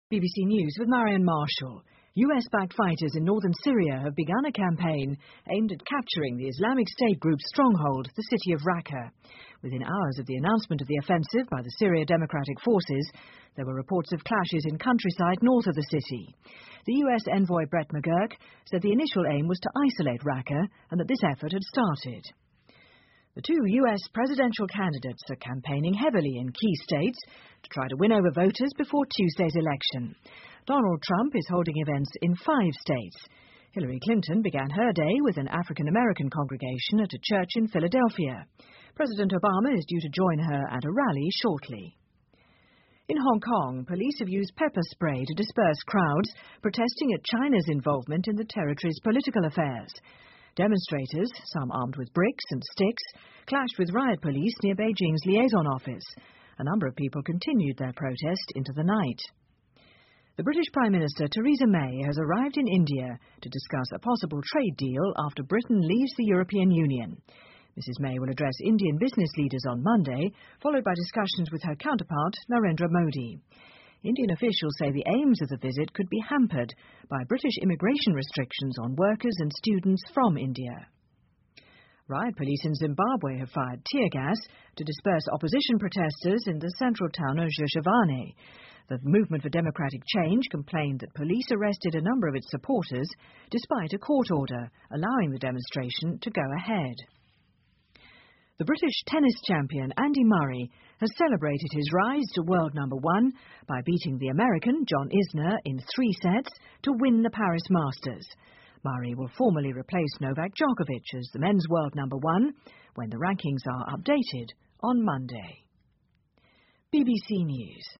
BBC News with Marion Marshall. US-backed fighters in northern Syria have begun a campaign aimed at capturing the Islamic State group's stronghold, the city of Raqqa. Within hours of the announcement of the offensive by the Syria Democratic Forces, there were reports of clashes in countryside north of the city. The US envoy Brett McGurk said the initial aim was to isolate Raqqa and that this effort had started. The two US presidential candidates are campaigning heavily in key states to try to win over voters before Tuesday's election. Donald Trump is holding events in 5 states. Hillary Clinton began her day with an African-American congregation at a church in Philadelphia. President Obama is due to join her at a rally shortly. In Hong Kong, police have used pepper spray to disperse crowds protesting at China's involvement in the territory's political affairs. Demonstrators, some armed with bricks and sticks, clashed with riot police near Beijing's liaison office. A number of people continued their protest into the night. The British Prime Minister Theresa May has arrived in India to discuss a possible trade deal after Britain leaves the European Union. Mrs. May will address Indian business leaders on Monday, followed by discussions with her counterpart, Narendra Modi. Indian officials say the aims of the visit could be hampered by British immigration restrictions on workers and students from India. Riot police in Zimbabwe have fired tear gas to disperse opposition protesters in the central town of Shishivane. The Movement for Democratic Change complained that police arrested a number of its supporters despite a court order allowing the demonstration to go ahead. The British tennis champion Andy Murray has celebrated his rise to world number 1 by beating the American John Isner in 3 sets to win the Paris Masters. Murray will formally replace Novak Djokovic as the men's world number 1 when the rankings are updated on Monday. BBC News.